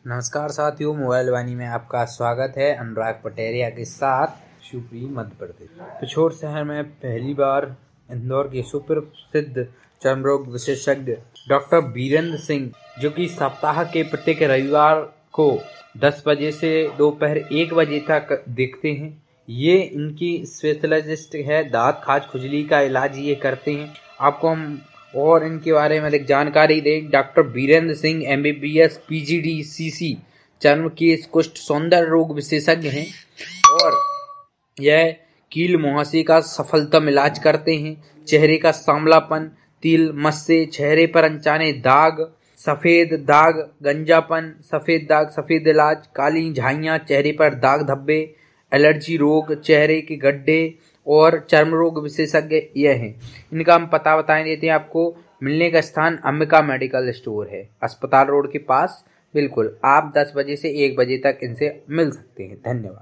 नमस्कार साथियों, मोबाइल वाणी में आपका स्वागत है। अनुराग पटेरिया के साथ शिवपुरी मध्य प्रदेश। पिछोर शहर में पहली बार इंदौर के सुप्रसिद्ध चर्म रोग विशेषज्ञ डॉक्टर वीरेंद्र सिंह, जो कि सप्ताह के प्रत्येक रविवार को 10 बजे से दोपहर 1 बजे तक देखते हैं। ये इनकी स्पेशलिस्ट है, दांत खाज खुजली का इलाज ये करते हैं। आपको हम और इनके बारे में अधिक जानकारी दें। Doctor Virendra Singh MBBS PGD CC चर्म के कुष्ठ सौंदर्य रोग विशेषज्ञ हैं और यह कील मुहासे का सफलतम इलाज करते हैं। चेहरे का सांवलापन, तिल मस्से, चेहरे पर अनचाने दाग, सफेद दाग, गंजापन, सफेद दाग, सफेद इलाज, काली झाइयाँ, चेहरे पर दाग धब्बे, एलर्जी रोग, चेहरे के गड्ढे और चर्म रोग विशेषज्ञ यह हैं। इनका हम पता बताएं देते हैं आपको। मिलने का स्थान अंबिका मेडिकल स्टोर है, अस्पताल रोड के पास। बिल्कुल आप 10 बजे से 1 बजे तक इनसे मिल सकते हैं। धन्यवाद।